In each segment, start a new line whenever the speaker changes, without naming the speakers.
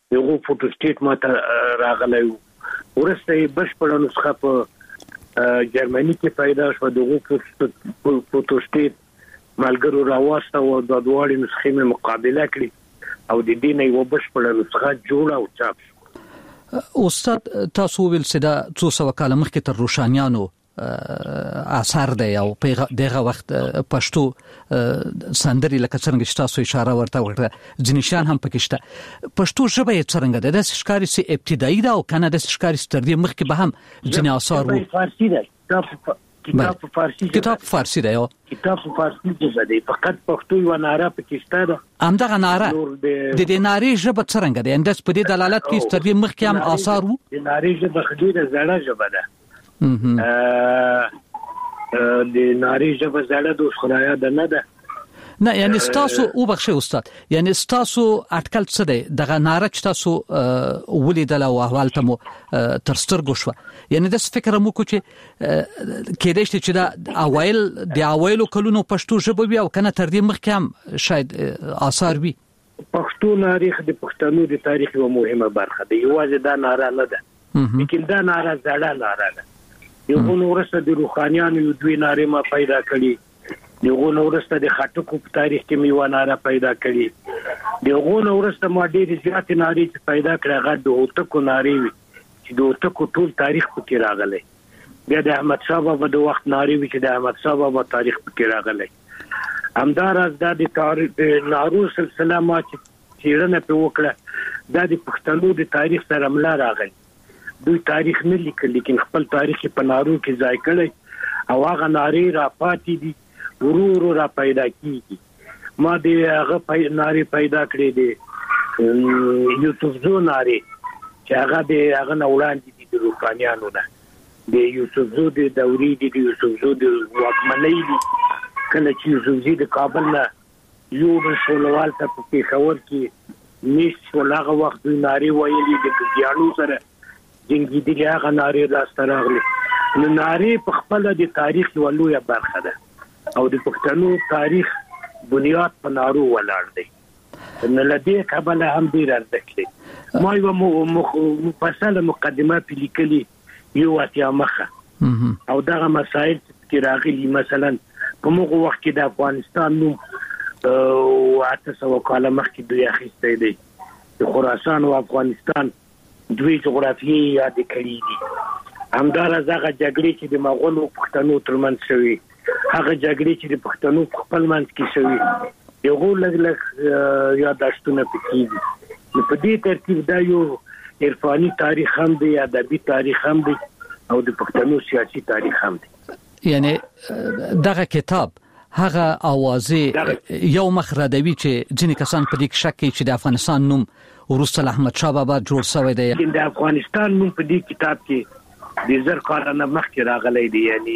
یو فوټو سټیټ ماته راغلی ورسته بشپړه نسخه په جرمني کې پیدا شو دغه فوټو سټیټ مالګرو راوسته او د دوه نسخې مې مقابله کړې او د دې نه یو بشپړه نسخه جوړه او چاپ شو.
استاد تاسو ویل چې دا 200 کال مخکې تر روشانیانو اثر دی او په دغه وخت پښتو سندري لکه څنګه چې تاسو اشاره ورته وکړه ځنیشان هم پکې شته. پښتو ژبه یې څنګه ده؟ د ښکاری سي ابتدایي ده او کنه د ښکاری تر دې مخکې به هم ځنی اثار وو.
فارسی ده کتاب فارسی
دی
کتاب فارسی دی فقط پښتو یو ناره پکې شته ده.
همدغه ناره د دې نارې ژبه څنګه ده؟ انداز په دې دلالت کوي چې تر دې مخکې هم اثار وو.
د نارې ژبه خډيره زړه ژبه ده. د ناري ژبه زړه د خدایا ده نه ده.
نه یعنی تاسو او بخښه استاد یعنی تاسو اټکل څه دی دغه ناره چې تاسو ولیدل او احوال ته مو تر سترګو شو یعنی د فکر مو کو چې کېدای شي چې دا اوایل کلونو پښتو ژبه وي او کنه تر دې مخکې هم شاید آثار وي.
پښتو تاریخ د پښتنو د تاریخ یو مهمه برخه ده. یوازې دا ناره نه ده لیکن دا ناره زړه ناره ده. یو ورسته د روحانيانو یو دوی ناره ما پیدا کړي. یو ورسته د خټکو په تاریخ کې میوه ناره پیدا کړي. یو ورسته ما ډېر زیات ناره پیدا کړه غږ د اوتکو ناره وي چې د اوتکو ټول تاریخ پکې راغلی. بیا د احمد شاه بابا د وخت ناره وي چې د احمد شاه بابا تاریخ پکې راغلی. همداراز د تاریخ نارو سلسله ما چې چیرنه په وکړه دا د پښتنو د تاریخ سره ملا راغلی. دوی تاریخ نه لیکل لیکن خپل تاریخ په نارو کې ځای کړی او هغه ناره را پاتې دي ورو را پیدا کیږي. ما د هغه ناره پیدا کړې دي یوسف زو ناره چې هغه نوړاندې دي د روحانيانو نه. د یوسف زو د دوري دي د یوسف زو د واکمنۍ دي کله چې یوسف زو د کابل نه یو رسولوال ته په پیښور کې نشټ ولغه وخت د ناره ویلي د ګیانو سره جنگي دي هغه ناره راستره راغلي. نو ناره په خپل د تاریخ یو لویه برخه ده او د پښتنو تاریخ بنیاد په نارو ولاړ دی. نو لدې کابل هم ډیر ارزښت لري. ما یو مفصله مقدمه په لیکلي یو اتیا مخه او دغه مسائل چې راغلي مثلا په موږ وخت کې د افغانستان نوم او 800 کال مخکې دوی اخیسته دي. د خراسان او افغانستان دوی جغرافیه یاد کړی دي. همدارس هغه جګړې چې د مغولو پښتنو ترمنځ شوي هغه جګړې چې د پښتنو خپل منځ کې شوي یو لږ یاداشتونه پکې دي. نو په دې ترتیب دا یو عرفاني تاریخ هم دی ادبي تاریخ هم دی او د پښتنو سیاسي تاریخ هم دی.
یعنی دغه کتاب هغه اوازې یو مخردوي چې ځینې کسان په دې کې شک کوي چې د افغانستان نوم وروسته احمد شاه بابا جوړ شوی دی.
د افغانستان نوم په دې کتاب کې د زر کال نه مخکې راغلی دی یعنی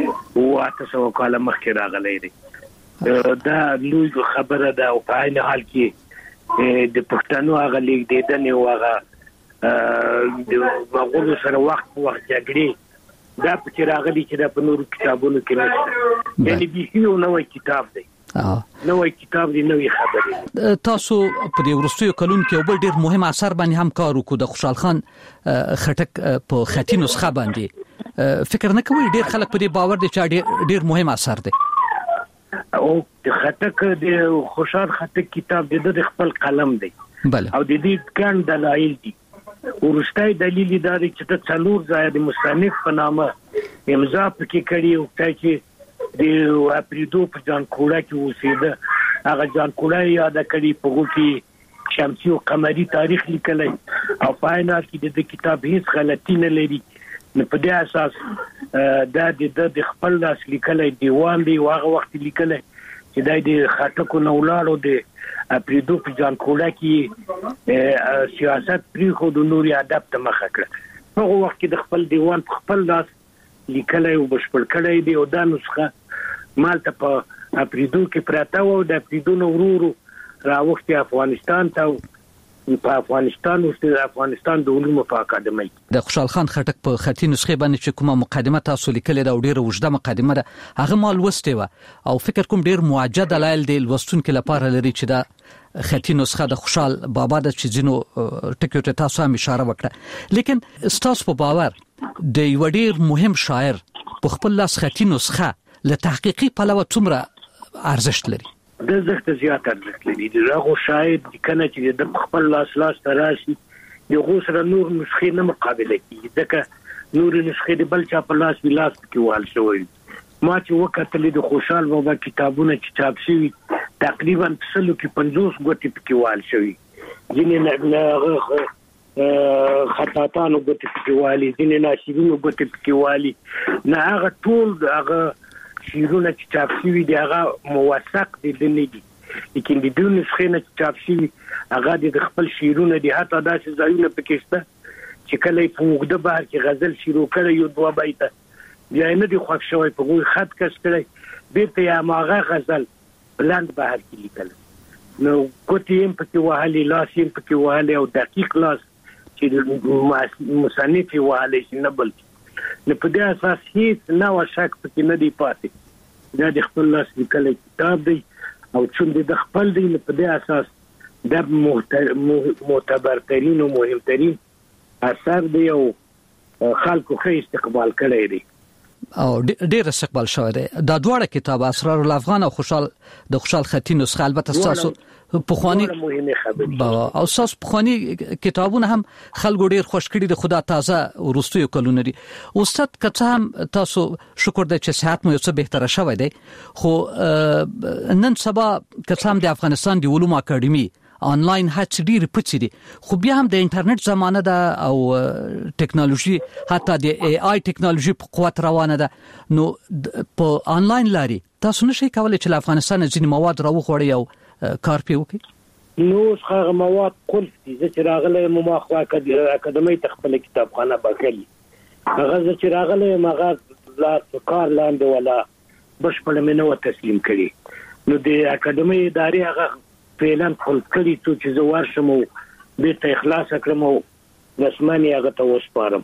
800 کال مخکې راغلی دی. دا لوی خبره ده او په عین حال کې د پښتنو هغه لیکدنې او هغه د مغولو سره وخت جګړې دا پکې راغلي چې دا په نورو کتابونو کې نشته. یعنی به یو نوې کتاب دی. نوې کتاب دی نوې خبرې.
تاسو په دې ورستیو کلون کې یو بل ډیر مهم اثر باندې هم کار وکړو د خوشحال خان خټک په خطي نسخه باندې. فکر نه کوئ ډیر خلک په دې باور دي چې ډیر مهم اثر دی؟
او د خټک د خوشحال خټک کتاب د خپل قلم دی او د دې ګڼ دلایل دي. ورستای دلیل دا دی چې د څلور ځای د مصنف په نامه امضا پکې کړی او چې د اپریدو په ځان کوړه کې اوسېده هغه ځان کوړه یاد کړی په کې شمسي او قمري تاریخ لیکلی او په عین حال کې د کتاب هیڅ غلطي نه لري. نو په دې اساس دا د خپل لاس لیکلی دیوان دی هغه وخت لیکلی چې د خټکو نه ولاړو د اپریدو په ځان کوړه کې سیاست پریخو د نوري ادب ته مخه کړه. هغه وخت کې د خپل دیوان په خپل لاس لیکلی او بشپړ کړی دی او دا نسخه مالته په اپریدو کې پراته و. د اپریدو نه ورو راوختي افغانستان ته په افغانستان او د افغانستان د علومو په اکاډمي.
د خوشحال خان خټک په خطي نسخه باندې چې کومه مقدمه تاسو لیکلې ده او ډیره وجده مقدمه ده هغه مال وسته و او فکر کوم ډیر موجه دلایل دی لوستونکو لپاره لري چې دا خطي نسخه د خوشحال بابا د چې زینو ټکیو ته تاسو هم اشاره وکړه لیکن تاسو په باور د یو ډیر مهم شاعر په خپل لاس خطي نسخه له تحقیقي پلوه څومره ارزښت لري؟
د زخت زیات ارزښت لري. دغه شاید کنه چې د خپل لاس تراشي د غوسره نور نسخې نه مقابله کوي ځکه نور نسخې د بل چا په لاس ویلاس کې وال شوی. ما چې وکړل د خوشحال بابا کتابونه چې چاپ شوي تقریبا 50 غوټي پکې وال شوی. ځینې خطاطانو غوټي پکې والي ځینې ناشرینو غوټي پکې والي نه هغه ټول هغه شیرونه چې چاپ شوي دی هغه موثق دي نه دي لیکن د دې نسخې نه چاپ شوي هغه د خپل شیرونه دي حتی داسې ځایونه پکې شته چې کله په وګړه بهر کې غزل شروع کړي یو دوه بیته بیا نه دی خوښ شوی په غوي خط کس کړي بیرته یا ماغه غزل بلند بهر کې لیکل نو کوتیم پکې وهلي لاسیم پکې وهلي او دقیق لاس چې مصنف وهلي چې نه بل نه په دې اساس هیڅ نو شک پکې نه دی پاتې دا د خپل لاس لیکل کتاب دی او چې د خپل دی په دې اساس د معتبر ترين او مهم ترين اثر دی او خلکو ښه استقبال کړی دی
او ډیر استقبال شوی دی. دا دواړه کتاب اسرار الافغان او خوشحال خطي نسخه البته تاسو پخوانی او تاسو پخوانی کتابونه هم خلکو ډیر خوش کړي د خدا تازه ورستیو کلونه دي. استاد کته هم تاسو شکر د چې صحت مو یو څه بهتره شوی دی خو نن سبا کته هم د افغانستان د علومو اکاډمي آنلاین هڅې ډېر پڅې دي خو بیا هم د انټرنیټ زمانه ده او ټیکنالوژي حتی د ای آی ټیکنالوژي په قوت روانه ده نو په آنلاین لاري تاسو نشئ کولای چې افغانستان ځینې مواد راوخوړی او کار پی وکړي.
نو څنګه مواد قلف دي چې راغله مخه اکاډمي تخپل کتابخانه باکلی هغه چې راغله مغه لا کار لاندې ولا بشپړ منو تسلیم کړي نو د اکاډمي ادارې هغه فعلا خپل کړي چې زه ورشم او بیرته اخلاص کړم او رسماني هغه ته وسپارم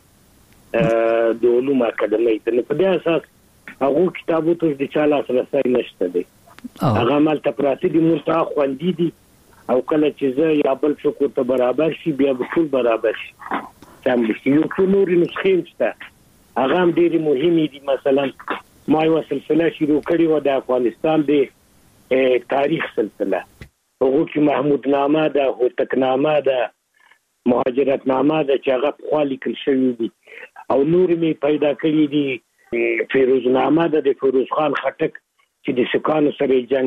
د علومو اکاډمي ته په دې اساس هغه کتابو ته د چاله سره نشته دي هغه مال ته پراته دي مونږ خوندې دي او کله چې زه یا بل څوک ته برابر شي بیا به ټول برابر شي تم شي یو څو نور نسخې شته هغه هم ډېری مهمه دي مثلا ما یو سلسله شروع کړې و د افغانستان د تاریخ سلسله هغه کې محمود نامه ده هوتک نامه ده مهاجرت نامه ده چې هغه په لیکل شوی دي او نور می پیدا کړی دي فیروز نامه ده د فیروز خان خټک چې د سکانو سره جنگ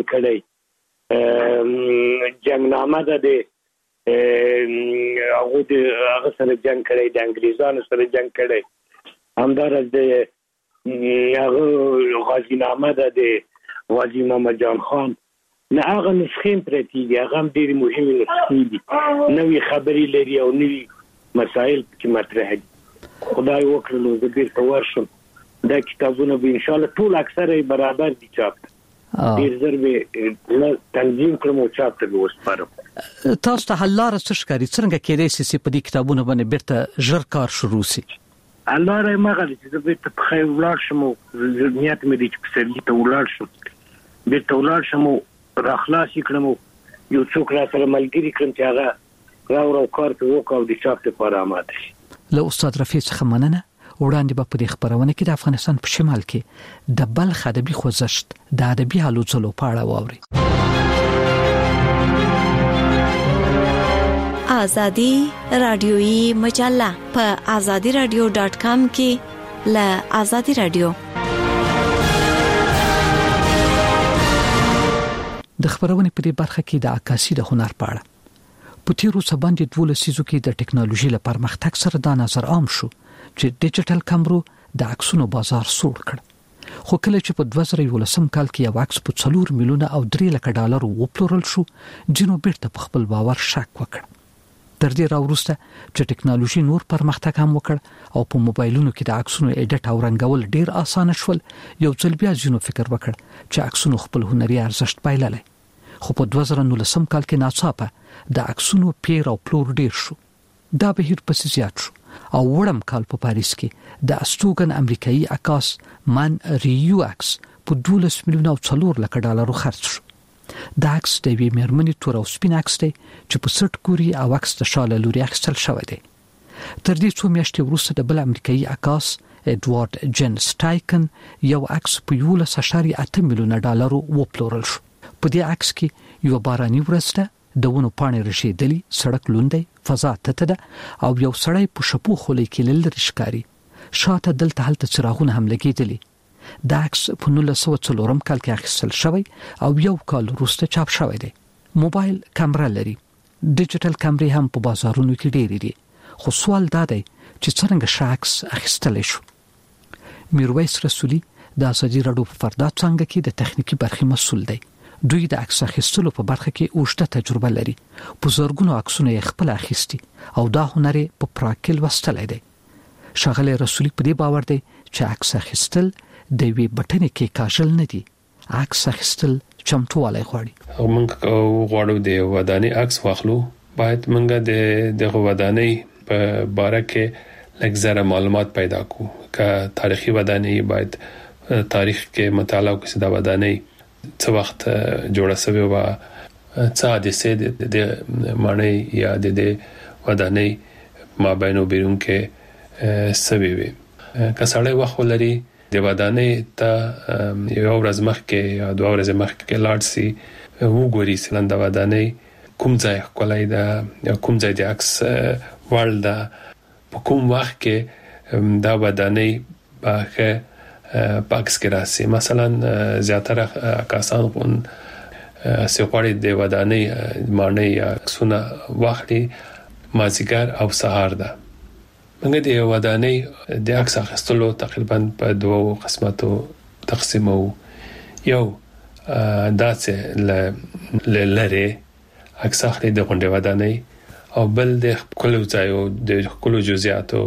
کړی جنگ نامه ده د هغه سره جنگ کړی د انګریزانو سره جنگ کړی همدارس د هغه غازی نامه ده د غازی محمد جان خان نه هغه نسخې پرتیږي هغه هم ډېر مهمه نسخې دي نوې خبرې لري او نوې مسائل چې مطرح دي خدای وکړي نو زه بیرته ورشم دا کتابونه به ان شاء الله ټول اکثره برابر دي چاپ ډېر زر به تنظیم کړم او چاپ ته وسپارم.
تاسو ته حل لاره څه ښکاري څنګه کېدای شي چې په دې کتابونو باندې بیرته ژر کار شروع شي؟
الله رحم غواړي چې زه بیرته په خیر ولاړ شم او نیت مې دی چې په سرلی ته ولاړ شم بیرته ولاړ شم او راخلاص کړم یو څوک را سره ملګری کړم چې هغه راو کار په وکاو د چاپ لپاره آماده شي.
له استاد رفیع څخه مننه. وړاندې په دې خبرونه کې د افغانستان په شمال کې د بلخ ادبي خوځښت د ادبي هلو ځلو په اړه واوري.
ازادي رادیويي مجله په azadiradio.com کې له ازادي رادیو
د خبرونه په دې برخه کې د عکاسي د هنر په اړه په تیرو سباندې 12 سيزو کې د ټکنالوژي لپاره مختک سره د نظر عام شو چې ډیجیټل کیمرو د عکسونو بازار سوړ کړ خو کله چې په 2011 کال کې یو عکس په 4 میلیونه او 3 لک ډالر وپلورل شو جنو بیرته په خپل باور شک وکړ. تر دې راوروسته چې ټکنالوژي نور پرمختګ هم وکړ او په موبایلونو کې د عکسونو ایډیټ او رنګول ډیر اسانه شول یو ځل بیا جنو فکر وکړ چې عکسونو خپل هنري ارزښت بایللای خو په 2019 کال کې ناڅاپه د عکسونو پیر او پلور ډیر شو. دا بهیر پسې زیات شو او وړم کال په پاریس کې د استوګن امریکایي عکاس مان ریو عکس په 12 میلیون او 4 لک ډالرو خرڅ شو. دا عکس د وی مرمنې تور او سپین عکس دی چې په سټ کوري او عکس د شاله لوري اخیستل شوی دی. تر دې څو میاشتې وروسته د بل امریکایي عکاس ایډوارد جن سټایکن یو عکس په 11.8 میلیون ډالرو وپلورل شو. په دې عکس کې یو باراني ورځ ده، د ونو پاڼې رشیدلې، سړک لوندې، فضا تته ده او یو سړی په شپو خولې کې لری ښکاری. شاته دلته هلته څراغونه هم لګېدلي. دا عکس په 1904 کال کې اخیستل شوی او یو کال وروسته چاپ شوی دی. موبایل کیمرا لري. ډیجیټل کیمرې هم په بازارونو کې ډېرې دي. خو سوال دا دی چې څنګه شاکس اخیستل شو. میرویس رسولي د ازادي راډیو په فردا څنګه کې د تخنیکی برخې مسؤل دی. دوی د عکس اخیستلو په برخه کې اوږده تجربه لري. په زرګونو عکسونه یې خپل اخیستي او دا هنر په پراکل وستلای دی. شغله رسولي په دې باور دی چې عکس اخیستل د وی بټنې کې کاژل نه دي. عکس اخیستل چمتووالی غواړي.
موږ غواړو د ودانۍ عکس واخلو، باید موږ د ودانۍ په باره کې لږ معلومات پیدا کړو. که تاریخي ودانۍ باید تاریخ کې مطالعه وکړو د ودانۍ څه وخت جوړه شوې و، څه حادثې د معنی یا د ودانۍ مابین وبرون کې سوي وي. که سړی وخت ولري د ودانۍ ته یو ورځ مخکې یا 2 ورځې مخکې لاړ شي، وګوري چې د ودانۍ کوم ځای ښکلی ده یا کوم ځای د عکس وړ ده، په کوم وخت کې دا ودانۍ به ښه په عکس کې راشي. مثلا زیاتره عکاسان سیغواړي د ودانۍ معنی یا عکسونه واخلي مازیګر او سهار ده. موږ د ودانۍ د عکس اخیستلو تقریبا په 2 قسمتو تقسیمو. یو داسې لری عکس اخلي د غونډې ودانۍ، او بل د خپل ځایو د خپل جزئیاتو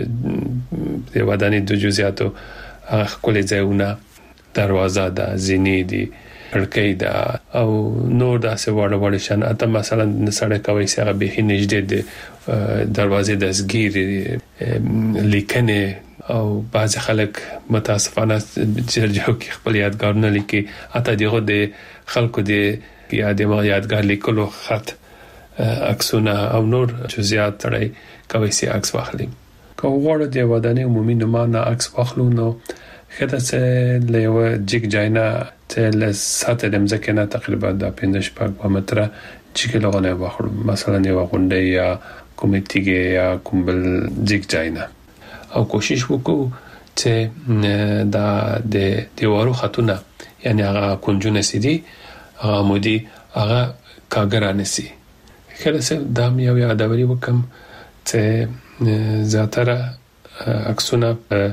د ودانۍ د جزئیاتو خپل ځایونه، دروازه ده، زینې دي، کړکۍ ده او نور داسې وړ شان. اته مثلا سړک کوي چې هغه به نږدې د دروازې د زګیر لیکنه او بعض خلک متاسفانه جرجو کې خپل یادګارونه لیکي. اته دغه د خلکو د یادګار لیکلو خط عکسونه او نور جزئیات تړي کوي چې عکس واخلي. که وګورئ د ودانۍ عمومي نمونه عکس واخلو نو خدای څه له جګ جاینا ته له ساته د مځکه نه تقریبا د 15 متره چې لغونه واخلو. مثلا یو غونډه یا کومېټیګه یا کومبل جګ جاینا، او کوشش وکړو چې دا د دیوارو خطونه یعنی هغه کنجونه سيدي هغه مودي هغه کاګرانه سي. خله څه دا یو یادوري وکم چې زیاتره عکسونه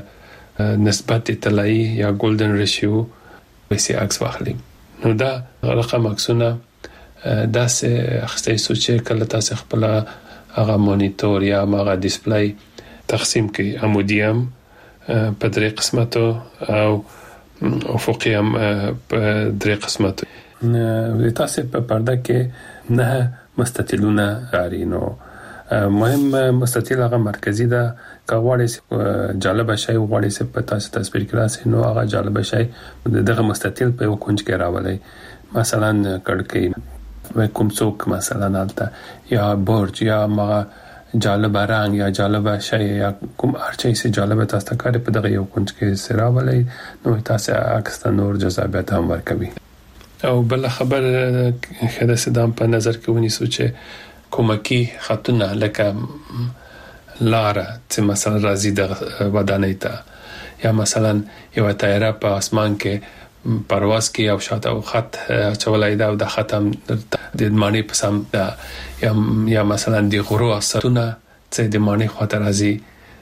نسبت طلایی یا ګولدن ریشیو وسی عکس واخلي. نو دا رقم عکسونه داسې اخستې سوچې کله تاسو خپل هغه مانیټور یا هغه ډیسپلی تقسیم کړئ. عمودي هم په 3 قسمتو او افقي هم په 3 قسمتو. تاسو په پرده کې نه مستطیلونه لري. نو مهم مستطیل هغه مرکزی ده. که غواړئ جالب شي غواړئ چې په تاسو تصویر کې راسي نو هغه جالب شي دغه مستطیل په یو کونج کې راولئ. مثلا کړکۍ کوم څوک مثلا البته یا برج یا ما جالب رنگ یا جالب شي یا کوم ارچې چې جالب تاسو ته کار په دغه یو کونج کې سراولئ نو تاسو عکس ته نور جذابیت هم ورکوي. او بل خبر خدای صدام په نظر کې ونیسو چې کومکی خطونه لکه لاره چې مثلا راځي د ودانۍ ته یا مثلا یو طیاره په اسمان کې پرواز کوي او شاته خط چولای دا او د ختم د معنی په سم دا یا مثلا د غرو اثرونه چې د معنی خاطر راځي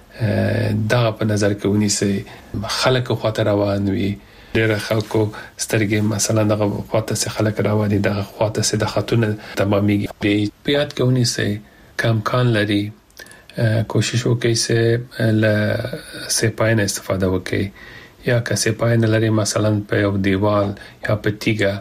دا په نظر کې ونیسي. خلک خاطر روان وي، ډېر خلکو سترګې مثلا دغه خاطر څخه خلک رواني دغه خاطر څخه د خطونه تمامي په یاد کې ونیسي. کم کان لري کوشش وکړئ چې له سپاین استفاده وکړئ یا که سپاین لري مثلا په یو دیوال یا په تیګه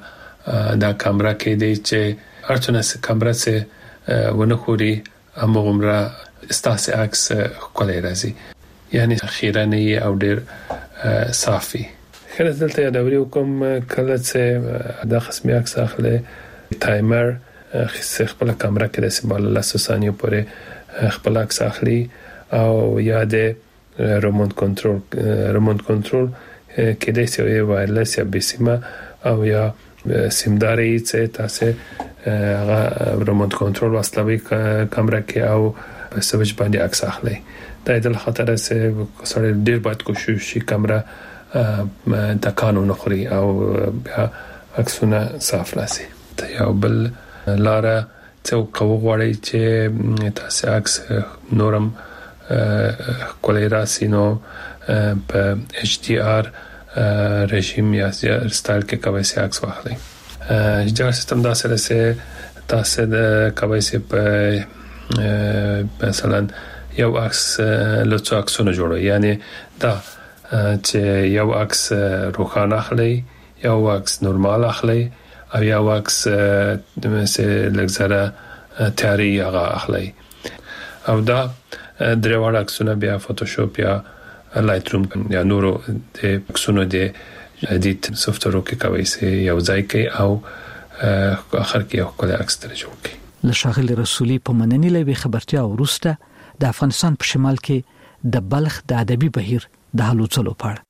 دا کیمرا کې دی چې ارچنه کیمرا سه ونخوري امغمره استاس عکس کولای راځي یعنی خیرانه او ډیر صافي. خلک دلته یادوري کوم کله چې د قسمي عکس اخلي تایمر خپل کیمرا کې د سیمبل له ثانیو پورې خپل عکس اخلي او یا د ریموټ کنټرول کې د سوي وایرلس یا بسیمه او یا سیمداري چې تاسو هغه ریموټ کنټرول واستوي کیمرا کې او سويچ باندې عکس اخلي. دا د خطر سره سره ډیر باید کوشش شي کیمرا د قانون خوري او عکسونه صاف راسي. ته یو بل لاره څو غواړي چې تاسو عکس نورم کولای راسي نو په ایچ ډي آر رژیم یا سټایل کې کوي چې عکس واخلي. جار سیستم دا سره سه تاسو د کوي چې په مثلا یو عکس لڅ عکسونه جوړوي یعنی دا چې یو عکس روښانه اخلي یو عکس نورمال اخلي او یو عکس مثل لګزره تیاری هغه اخلي او دا درېواړه عکسونه بیا فوټوشاپ یا لایت روم یا نورو د عکسونو د ایډیټ سافټویر کې کوي چې یو ځای کې او اخر کې یو کله عکس تر جوړ کړي.
لشاغل رسولي په مننې لوي خبرتیا ورسته د افغانستان په شمال کې د بلخ د ادبي بهیر د هلوڅلو پړ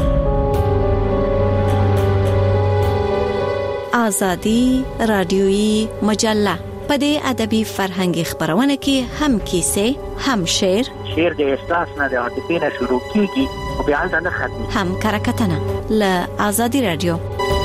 آزادی رادیویی مجله په دې ادبي فرهنګي خبرونه کې هم کیسه هم شعر
د احساس نه د عاطفې نه شروع کیږي او بیا نه ختمي
هم کرکټنه ل آزادی رادیو.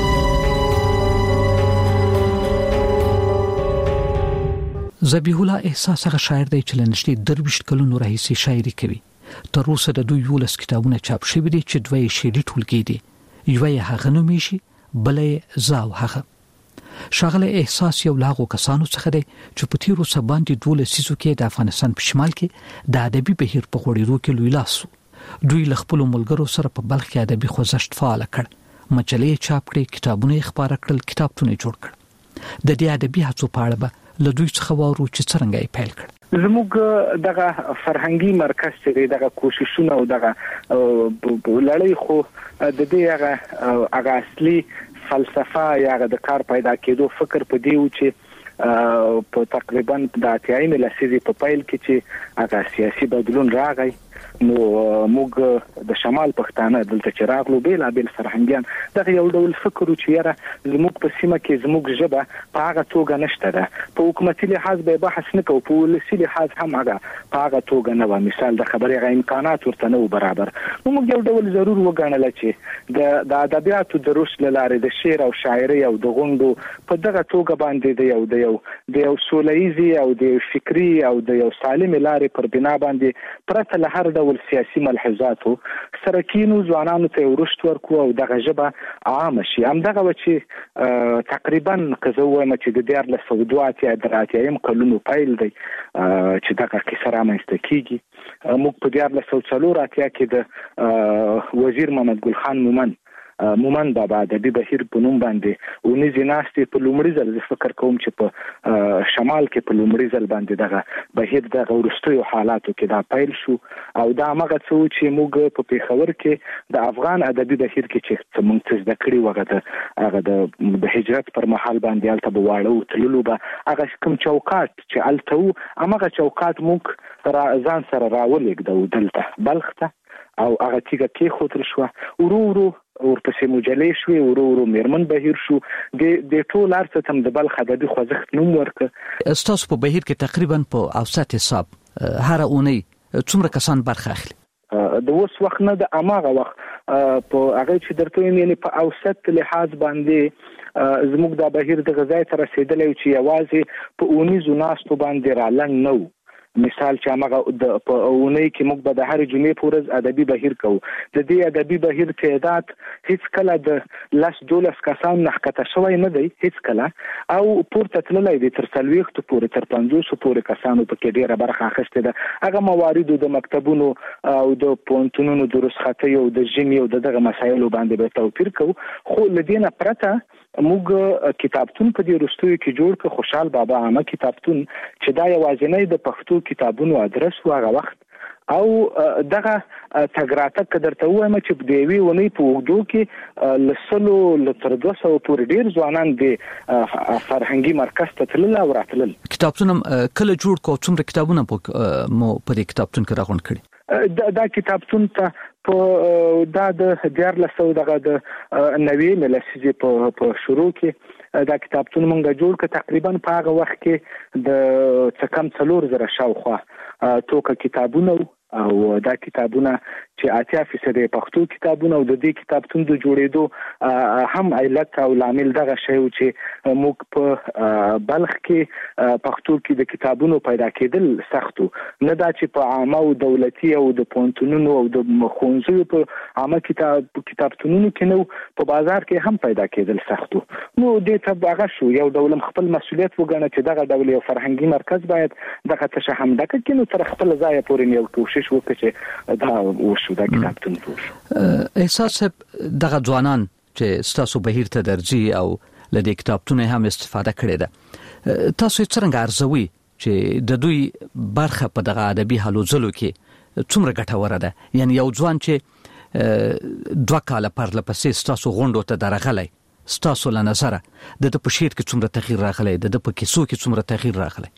ذبیح الله احساس هغه شاعر دی چې لنشتي درویش کلونو راهیسي شاعري کوي. تر اوسه د دوی یولس کتابونه چاپ شوي دي چې دوی شعري ټولګي دي. یو یې هغه نومي شي بلې زاو هغه شاغله احساس یو لاغو کسانو څخه دی چې په تیرو سباندې ډول سيزو کې د افغانستان په شمال کې د ادبي بهیر په غوړیرو کې لوی لاسو. دوی له خپل ملګرو سره په بلخ کې ادبي خوځښت فعال کړ. مجلې چاپ کړې، کتابونه خپاره کړل، کتابتون جوړ کړ. د دې ادبي هڅو په اړه له دوی څخه وورو چې څنګه یې پیل کړ.
زموږ دغه فرهنګي مرکز چې دغه کوششونه او دغه لړۍ خو د دې هغه اصلي فلسفه یا د کار پیدا کېدو فکر په دی و چې په تقریبا د 80 لسیزې په پیل کې چې هغه سیاسي بدلون راغی نو موږ د شمال پښتانه دلته چې راغلو بیل فرهنګيان دغه یو ډول فکر چې یاره زموږ په سیمه کې زموږ ژبه په هغه توګه نشته ده په حکومتي لحاظ به بحث نه کوو په ولسي لحاظ هم هغه په هغه توګه نه و مثال د خبرې غو امکانات ورته نه برابر نو موږ یو ډول ضرور وګڼل چې د ادبیاتو د روش لاره د شعر او شاعري او د غوندو په دغه توګه باندې د یو سولهیزي او د فکری او د یو سالم لارې پر بنا باندې پرته له هر ډول سیاسي ملحوظاتو سره کینو ځوانانو ته ورشت ورکو او دغه ژبه عام شي هم دغه چې تقریبا کزوه چې د 1902 کلونو پیل دی چې دغه کیسه رامنځته کیږي موږ په 1904 کې د وزیر محمد ګل خان مومن بابا د بهیر په نوم باندې ونیزي ناستي په لومړي ځل فکر کوم چې په شمال کې په لومړي ځل باندې دغه بهیر د ورستیو حالاتو کې دا پیل شو او دا هغه څه چې موږ په پیښور کې د افغان ادبي بهیر کې چې موږ زده کړی هغه د هجرت پر مهال باندې الته بواړو تللو به هغه کوم چوکاټ چې الته هغه چوکاټ موږ ځان سره راولېږدو دلته بلخ ته او هغه چې خطر شو ورو ورپسې مجلې شوې ورو میرمن بهیر شو د ټول ارڅ تم د بلخ ادبي خوځښت نوم ورکړ.
استاسو په بهیر کې تقریبا په اوسط حساب هر اونۍ څومره کسان برخه اخلي؟
د اوس وخت نه د اماغه وخت په هغه چې درته یعنی په اوسط لحاظ باندې زموږ د بهیر د غذای تر رسیدلې چې یوازې په اونیزو ناستو باندې را لنګ نو مثال چې هغه د اونۍ کې موږ به د هر جمعې پورز ادبي بهیر کوو. د دې ادبي بهیر تعداد هیڅ کله د 10-12 کسان نه کته شوی نه دی هیڅ کله، او پورته تللی دی تر 40 پورې تر 50 پورې کسانو په کې ډیره برخه اخیسته ده. هغه موارد د مکتبونو او د پونتونونو د رسختی او د ژمي او دغه مسایلو باندې به توپیر کوو. خو لدینه پرته موږ کتابتون په دې رستوي کې جوړ ک خوشحال بابا عامه کتابتون چې دا یوازینی د پښتو کتابونو ادرس و هغه وخت، او دغه تګراته کدرته وایم چې د دیوی ونی په وګدو کې لسلو لتر 200 پورې ډیر ځوانان د فرهنګي مرکز ته تلل او راتلل.
کتابتون کله جوړ کو څومره کتابونه مو په دې کتابتون کې راغونډ کړي؟
دا کتابتون ته په د 1400 دغه د 90 ملسجه په شروع کې دا کتابتون مونږ جوړ ک تقریبا په هغه وخت کې د څکم 4000 شاوخوا توګه کتابونه او دا کتابونه چې 80% پښتو کتابونه او د دې کتابتون د جوړېدو هم علت او لامل دغه شی چې موږ په بلخ کې پښتو کې د کتابونو پیدا کېدل سختو، نه دا چې په عامه او دولتي او د پونتونونو او د مخونځو په عامه کتابتونونو کې نو په بازار کې هم پیدا کېدل سختو. نو دې ته هغه شو یو ډول خپل مسؤلیت وګڼه چې دغه ډول یو فرهنګي مرکز باید دغه تشهم دغه کې نو تر خپل ځای پورې یو کوشش وکړي چې دا وشو دا کتابتون جوړ.
احساس دغه ځوانان چې ستاسو بهیر ته درځي او لدې کتابتون هم استفاده کړي ده، تاسو څنګه ارزوي چې د دوی برخه په دغه ادبي هلو ځلو کې څومره ګټوره ده؟ یعنی یو ځوان چې 2 کال پر لپسې ستاسو غونډو ته درغلی، ستاسو له نظره د په شعر کې څومره تغییر راغلی، د په کیسو کې څومره تغییر راغلی؟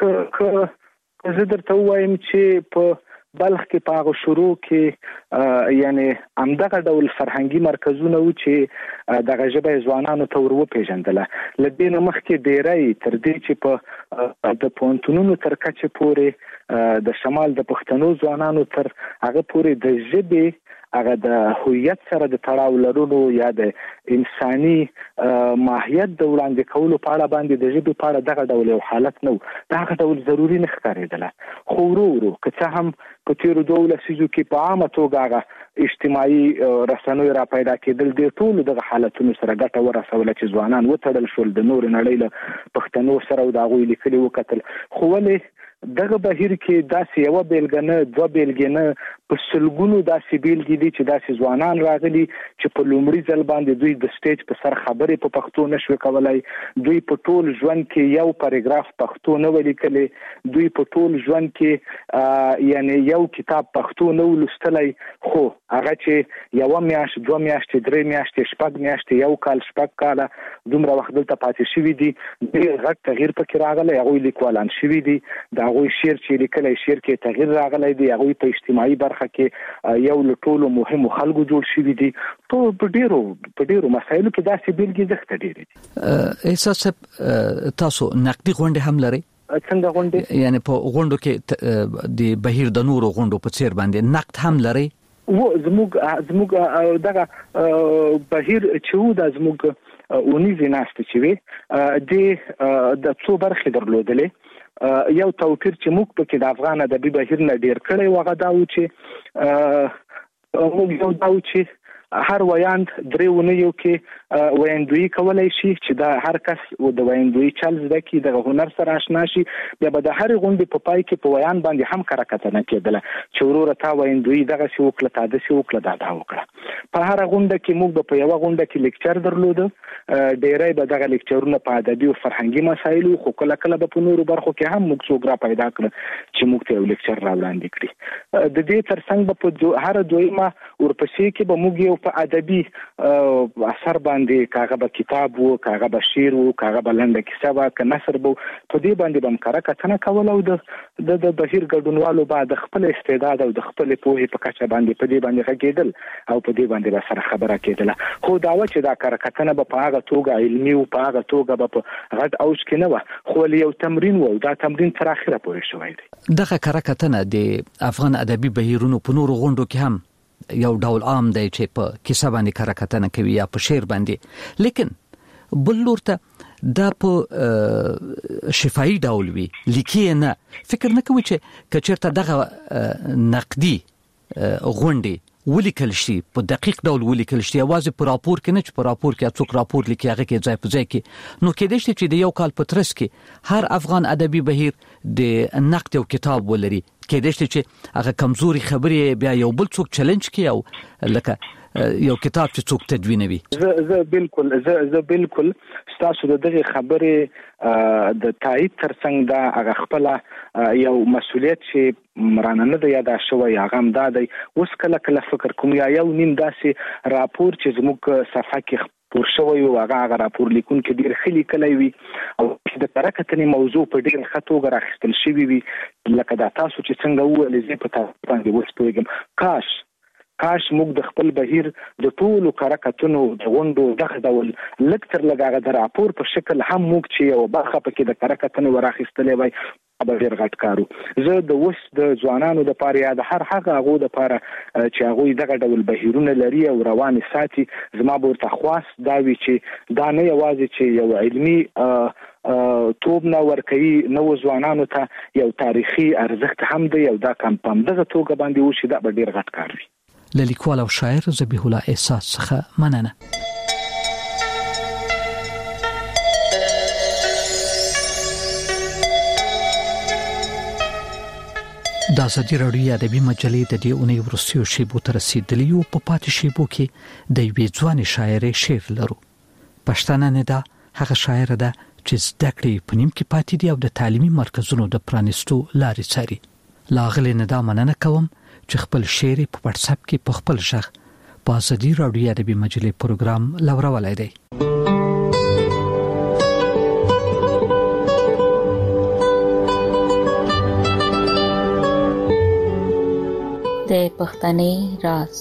که زه درته وایم چې په بلخ کې په هغه شروع کې یعنی همدغه ډول فرهنګي مرکزونه و چې دغه ژبه ځوانانو ته ورو پیژندله. لدې نه مخکې ډیری تر دې چې په د پونتونونو تر کچه پورې د شمال د پښتنو ځوانانو تر هغه پورې د ژبې هغه د هویت سره د تړاو لرلو یا د انساني ماهیت د وړاندې کولو په اړه باندې د ژبې په اړه دغه ډول یو حالت نو دغه ډول ضروري نه ښکارېدله. خو ورو که څه هم په تیرو 2 لسیزو کې په عامه توګه هغه اجتماعي رسنوي را پیدا کېدل د ټولو دغه حالتونو سره ګټه ورسوله چې ځوانان وتړل شول د نور نړۍ له پښتنو سره او د هغوی لیکلي وکتل. خو ولې دغه بهیر کې داسې یو بیلګه نه 2 بیلګې نه په سلګونو داسې بیلګې دي چې داسې ځوانان راغلي چې په لومړي ځل باندې دوی د سټیج په سر خبرې په پښتو نشو کولای، دوی په ټول ژوند کې یو پاراګراف پښتو نه ولیکلی، دوی په ټول ژوند کې یعنی یو کتاب پښتو نه ولستلی، خو هغه چې یو میاشت 2 میاشتې 3 میاشتې 4 میاشتې یو کال 4 کاله دومره وخت دلته پاتې شوي دي، ډېر غټ تغییر پکې راغلی. هغوی لیکوالان شوي دي، د هغوی شعر چې لیکلی شعر کې تغییر راغلی دی، هغوی په اجتماعي برخه کې یو له ټولو مهمو خلکو جوړ شوي دي. په ډیرو مسایلو کې داسې بیلګې زښته ډېرې دي.
احساس تاسو نقدي غونډې هم لرئ؟
څنګه غونډې؟
یعنی په غونډو کې د بهیر د نورو غونډو په څیر باندې نقد هم لرئ؟
زموږ دغه بهیر چې و د زموږ اونیزې ناستې چې وي د څو برخې درلودلې. یو توپیر چې موږ پکې د افغان ادبي بهیر نه ډیر کړی و هغه دا و چې موږ یو دا و چې هر ویاند 3 ونیو کې ویندوی کولای شي چې دا هر کس د ویندوی چل زده کی د هنر سره آشنا شي. بیا به د هر غونډې په پای کې په ویان باندې هم کارکتنه کېدله چې وروره تا ویندوی دغه سی وکړه تا د سی وکړه دا وکړه. په هر غونډه کې موږ په یو غونډه کې لیکچر درلوده، ډیرای به دغه لیکچرونه په ادبي او فرهنګي مسایلو، خو کله کله به په نورو برخو کې هم موږ څوک را پیدا کړ چې موږ ته یو لیکچر را وړاندې کړي. د دې ترڅنګ به په هر دویمه ورپسې کې به موږ یو په ادبي اثر باندې کاغه به کتاب وو، کاغه به شعر وو، کاغه به لنډه کیسه وو، که نثر وو، په دې باندې به کارکتنه کول او د بهیر ګډونوالو بعد خپل استعداد او د خپل پوهې په کچه باندې په دې باندې غږیدل او په دې باندې به سره خبره کېدله. خو دا و چې دا کارکتنه به په هغه توګه علمي او په هغه توګه به په غټ اوج کې نه و، خو یو تمرین و، دا تمرین تر اخره پورې شوی دی.
دغه کارکتنه د افغان ادبي بهیرونو په نورو غونډو کې هم یو ډول عام دی چې په کیسه باندې کارکتنه کوي یا په شعر باندې، لیکن بل لور ته دا په شفاهي ډول وي لیکي نه فکر نه کوي چې کچرته دغه نقدي غونډي ولیکل شي په دقیق ډول ولیکل شي اواز په راپور کې نه چې په راپور کې څوک راپور لیکي هغه کې ځای په ځای کې نو کې دې چې د یو کال په ترڅ کې هر افغان ادبي بهیر د نقد او کتاب ولري کې دې چې هغه کمزوري خبرې بیا یو بل څوک چیلنج کوي او لکه یو کتاب چې څوک تدوینوي
زه بالکل تاسو دغه خبره د تایید ترڅنګ دا هغه خپل یو مسؤلیت چې مرانه نه دی یاد شوی هغه هم دا دی اوس کله فکر کوم یا یو نیم داسې راپور چې زموږ صفحه کې پور شوی او هغه راپور لیکون کې ډیر خلی کلی وي او د ترکتنې موضوع په ډیر خطوګه راخستل شوی وي لکه دا تاسو چې څنګه وویل زه په تاسو باندې وسپوږم کاش موږ د خپل بهیر د ټولو کارکتونو د غونډو دغه ډول لکتر لګاغه د راپور په شکل هم موږ چې یو برخه پکې د کارکتونو وراخستلې وای به ډیر غټ کارو زه د وس د ځوانانو د پاره یا د هر هغه غو د پاره چې هغه دغه ډول بهیرونه لري او روان ساتي زما ورته خواص دا وی چې دا نه یوازې چې یو علمي توب نه ورکوي نو ځوانانو ته یو تاریخي ارزښت هم دی او دا کم پم دغه توګه باندې وشي دا به ډیر غټ کار وي
لیکوال او شاعر ذبیح الله احساس څخه مننه د ازادي راډیو ادبي مجلې د دې اونۍ ورسیو شیبو تر رسیدلی او په پاتې شیبو کې د یوې ځوانې شاعرې شعر لرو پښتانه نه ده هغه شاعر ده چې زده کړې په نیم کې پاتې دي او د تعلیمي مرکزونو د پرانستو لارې څاري لاغلي نه ده مننه کوم چې خپل شعر په واتس اپ کې په خپل ژغ په ازادي راډیو ادبي مجلې پروګرام لورولای دی
د پښتنې راز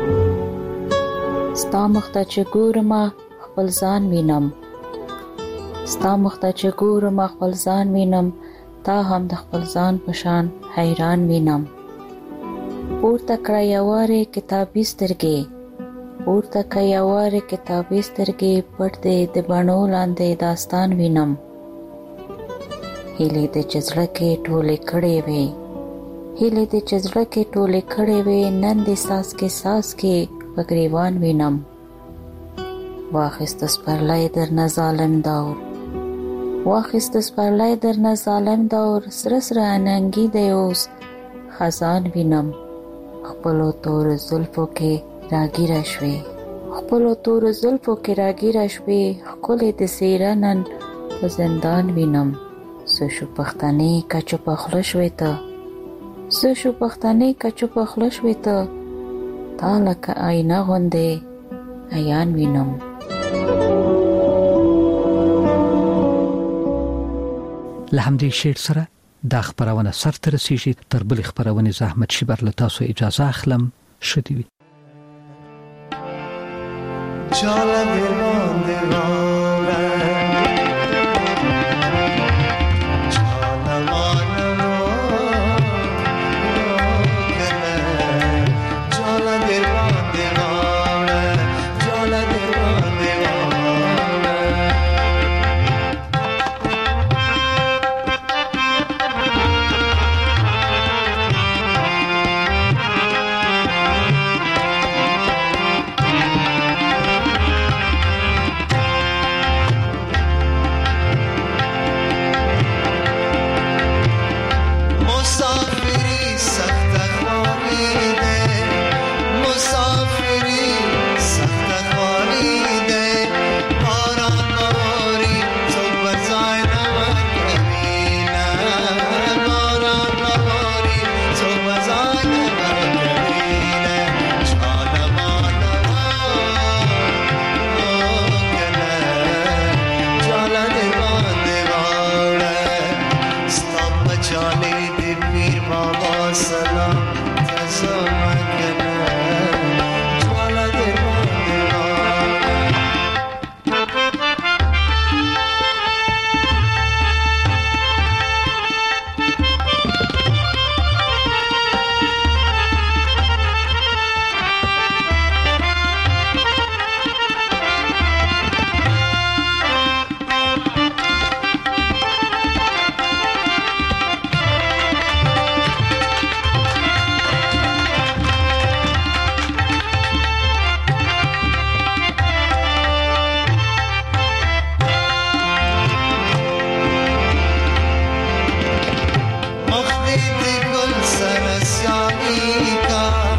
ستا مخته چې ګورم خپل ځان وینم ستا مخته چې ګورم خپل ځان وینم تا هم د خپل ځان په شان حیران وینم پورته کړه یواره کتابي سترګې پورته کړه یواره کتابي سترګې پټ دې د بڼو لاندې داستان وینم هیلې د چزړه کې ټولې کړې وې هیلې د چزړه کې ټولې کړې وې نن دې ساس کې په ګریوان وینم واخیست سپرلی درنه ظالم دور واخیست سپرلی درنه ظالم دور سره سره اننګي دی اوس خزان وینم خپلو تور زلفو کې راګیره شوې خپلو تور زلفو کې راګیره شوې ښکلې د څېره نن په زندان وینم څه شو پښتنې که چوپه خوله شوې ته څه شو پښتنې که چوپه خوله شوې ته تا لکه آینه غوندې عیان وینم
له همدې شعر سره دا خبرونه سرته رسیږي تر بل خبرونه زحمت شي بر لتاسو اجازه اخلم شدي وي چاله دیوان دیوان
د ګل سره سیالي کا